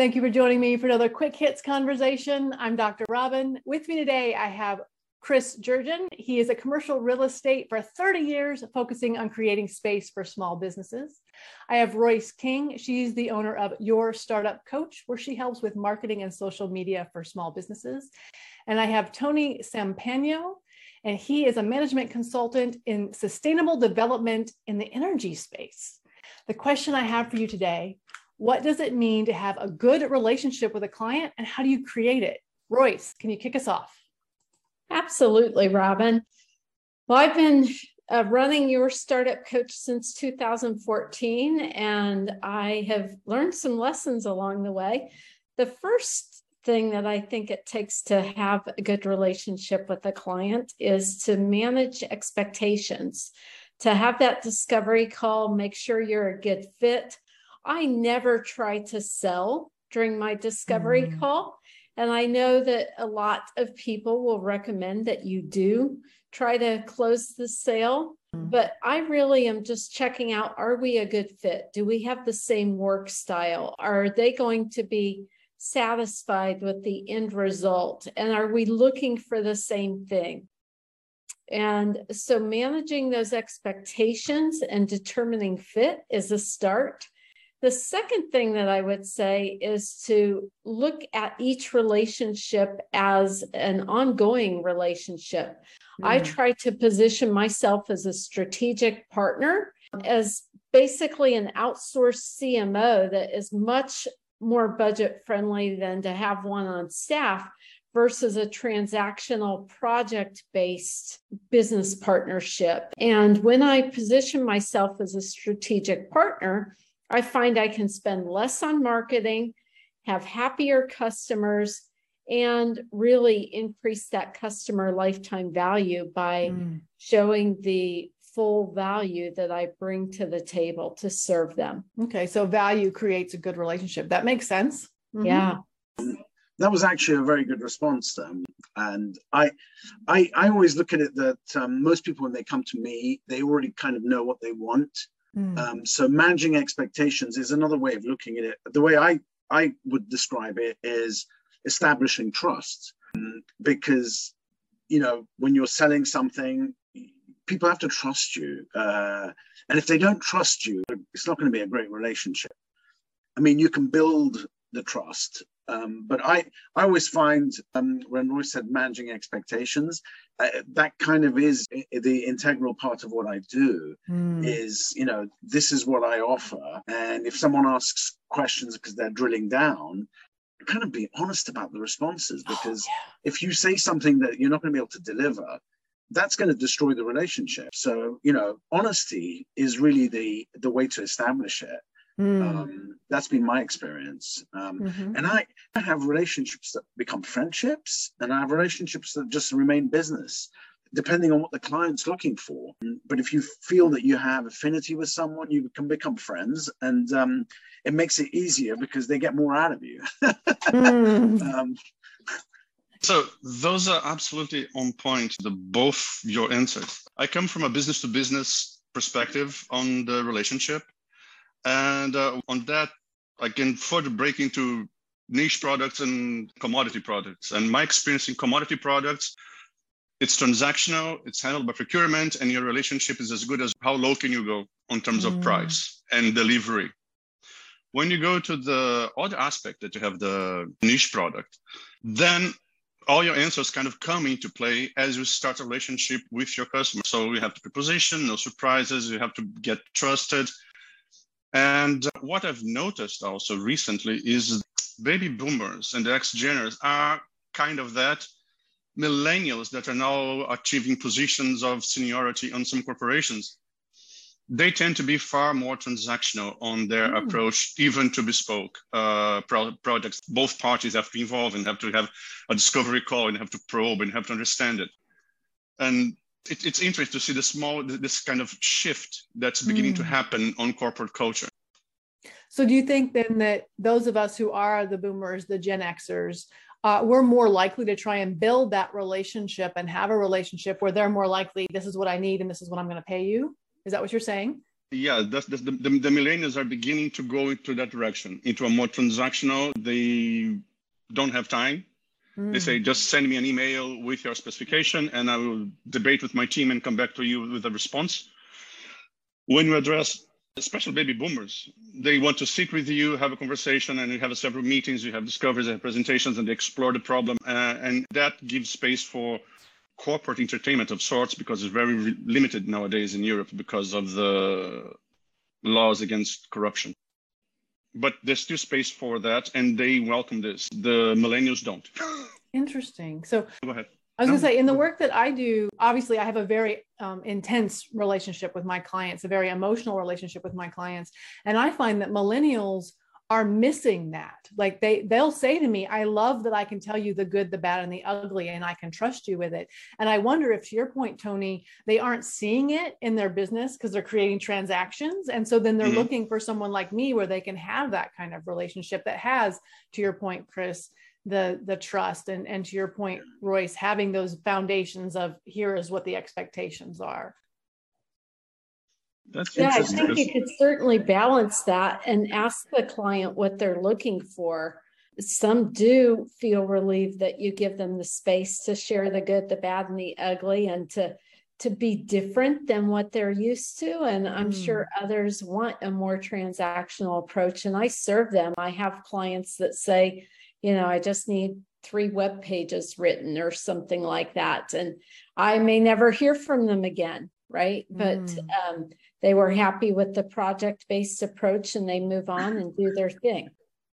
Thank you for joining me for another Quick Hits conversation. I'm Dr. Robin. With me today, I have Chris Jurgen. He is a commercial real estate for 30 years, focusing on creating space for small businesses. I have Royce King. She's the owner of Your Startup Coach, where she helps with marketing and social media for small businesses. And I have Tony Sampagno, and he is a management consultant in sustainable development in the energy space. The question I have for you today: what does it mean to have a good relationship with a client, and how do you create it? Royce, can you kick us off? Absolutely, Robin. Well, I've been running Your Startup Coach since 2014, and I have learned some lessons along the way. The first thing that I think it takes to have a good relationship with a client is to manage expectations, to have that discovery call, make sure you're a good fit. I never try to sell during my discovery call. And I know that a lot of people will recommend that you do try to close the sale. But I really am just checking out, are we a good fit? Do we have the same work style? Are they going to be satisfied with the end result? And are we looking for the same thing? And so managing those expectations and determining fit is a start. The second thing that I would say is to look at each relationship as an ongoing relationship. I try to position myself as a strategic partner, as basically an outsourced CMO that is much more budget friendly than to have one on staff versus a transactional project-based business partnership. And when I position myself as a strategic partner, I find I can spend less on marketing, have happier customers, and really increase that customer lifetime value by showing the full value that I bring to the table to serve them. Okay, so value creates a good relationship. That makes sense. Yeah. That was actually a very good response. And I always look at it that most people, when they come to me, they already kind of know what they want. So managing expectations is another way of looking at it. The way I would describe it is establishing trust, because, you know, when you're selling something, people have to trust you. And if they don't trust you, it's not going to be a great relationship. I mean, you can build the trust. But I always find when Royce said managing expectations, that kind of is the integral part of what I do. Is, you know, this is what I offer. And if someone asks questions because they're drilling down, kind of be honest about the responses, because if you say something that you're not going to be able to deliver, that's going to destroy the relationship. So, you know, honesty is really the way to establish it. That's been my experience. And I have relationships that become friendships, and I have relationships that just remain business, depending on what the client's looking for. But if you feel that you have affinity with someone, you can become friends, and it makes it easier because they get more out of you. So those are absolutely on point, both your answers. I come from a business to business perspective on the relationship. And on that, I can further break into niche products and commodity products. And my experience in commodity products, it's transactional, it's handled by procurement, and your relationship is as good as how low can you go in terms of price and delivery. When you go to the other aspect that you have the niche product, then all your answers kind of come into play as you start a relationship with your customer. So you have to be positioned, no surprises, you have to get trusted. And what I've noticed also recently is baby boomers and the X-Geners are kind of that millennials that are now achieving positions of seniority on some corporations. They tend to be far more transactional on their approach, even to bespoke projects. Both parties have to be involved and have to have a discovery call and have to probe and have to understand it. And it's interesting to see this kind of shift that's beginning to happen on corporate culture. So do you think then that those of us who are the boomers, the Gen Xers, we're more likely to try and build that relationship and have a relationship where they're more likely, this is what I need and this is what I'm going to pay you? Is that what you're saying? Yeah, the millennials are beginning to go into that direction, into a more transactional. They don't have time. They say, just send me an email with your specification and I will debate with my team and come back to you with a response. When you address especially baby boomers, they want to sit with you, have a conversation, and you have several meetings, you have discoveries, you have presentations, and they explore the problem. And that gives space for corporate entertainment of sorts, because it's very limited nowadays in Europe because of the laws against corruption. But there's still space for that, and they welcome this. The millennials don't. Interesting. So go ahead. I was going to say, in the work that I do, obviously I have a very intense relationship with my clients, a very emotional relationship with my clients. And I find that millennials are missing that. Like they'll say to me, I love that I can tell you the good, the bad, and the ugly, and I can trust you with it. And I wonder if, to your point, Tony, they aren't seeing it in their business because they're creating transactions. And so then they're looking for someone like me where they can have that kind of relationship that has, to your point, Chris, the trust, and to your point, Royce, having those foundations of here is what the expectations are. That's I think you could certainly balance that and ask the client what they're looking for. Some do feel relieved that you give them the space to share the good, the bad, and the ugly, and to be different than what they're used to. And I'm sure others want a more transactional approach, and I serve them. I have clients that say, I just need 3 web pages written or something like that. And I may never hear from them again, right? But they were happy with the project-based approach and they move on and do their thing.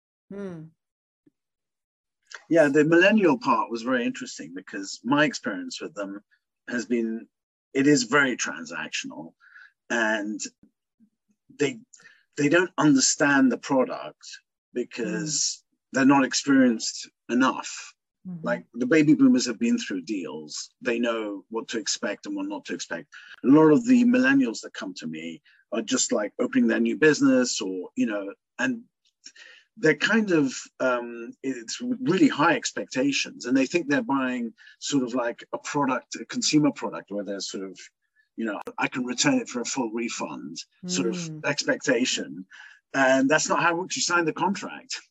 Yeah, the millennial part was very interesting because my experience with them has been, it is very transactional, and they don't understand the product because they're not experienced enough. Like the baby boomers have been through deals. They know what to expect and what not to expect. A lot of the millennials that come to me are just like opening their new business or, and they're kind of, it's really high expectations, and they think they're buying sort of like a product, a consumer product, where they're sort of, I can return it for a full refund sort of expectation. And that's not how you sign the contract.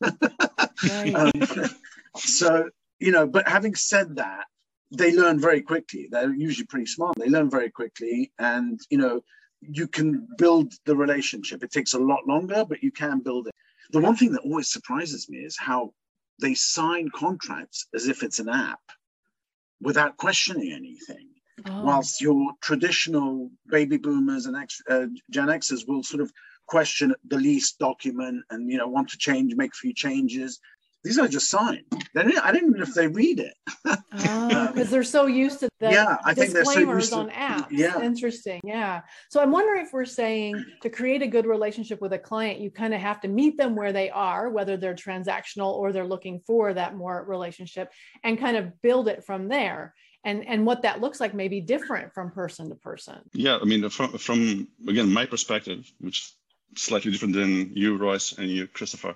So, but having said that, they learn very quickly. They're usually pretty smart. They learn very quickly. And, you can build the relationship. It takes a lot longer, but you can build it. The one thing that always surprises me is how they sign contracts as if it's an app without questioning anything. Whilst your traditional baby boomers and Gen Xers will sort of question the lease document and want to make a few changes. These are just signed. I don't even know if they read it. Because they're so used to the I think disclaimers on apps. Interesting. Yeah. So I'm wondering if we're saying to create a good relationship with a client, you kind of have to meet them where they are, whether they're transactional or they're looking for that more relationship, and kind of build it from there. And what that looks like may be different from person to person. Yeah, I mean, from again, my perspective, which is slightly different than you, Royce, and you, Christopher.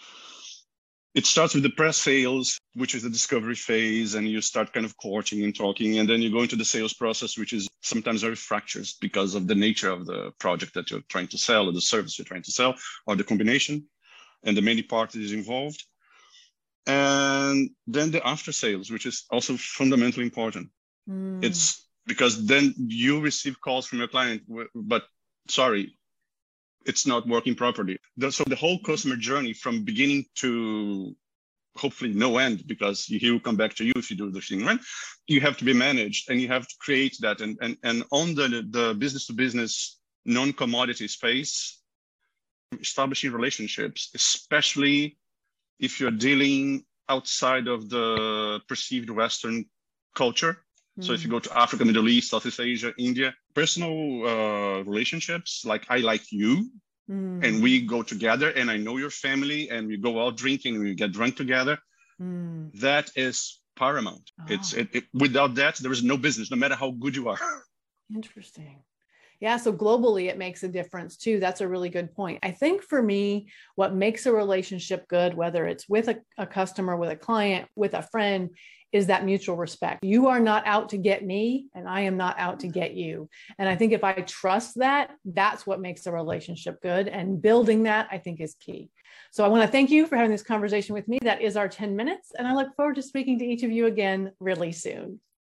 It starts with the press sales, which is the discovery phase, and you start kind of courting and talking, and then you go into the sales process, which is sometimes very fractured because of the nature of the project that you're trying to sell, or the service you're trying to sell, or the combination, and the many parties involved. And then the after sales, which is also fundamentally important. It's because then you receive calls from your client, but sorry, it's not working properly. So the whole customer journey from beginning to hopefully no end, because he will come back to you if you do the thing right, you have to be managed, and you have to create that. And on the business to business non-commodity space, establishing relationships, especially if you're dealing outside of the perceived Western culture. So if you go to Africa, Middle East, Southeast Asia, India, personal relationships, like I like you, and we go together, and I know your family, and we go out drinking, and we get drunk together. That is paramount. Without that, there is no business, no matter how good you are. Interesting. Yeah, so globally, it makes a difference too. That's a really good point. I think for me, what makes a relationship good, whether it's with a customer, with a client, with a friend, is that mutual respect. You are not out to get me, and I am not out to get you. And I think if I trust that, that's what makes a relationship good. And building that, I think, is key. So I want to thank you for having this conversation with me. That is our 10 minutes. And I look forward to speaking to each of you again really soon.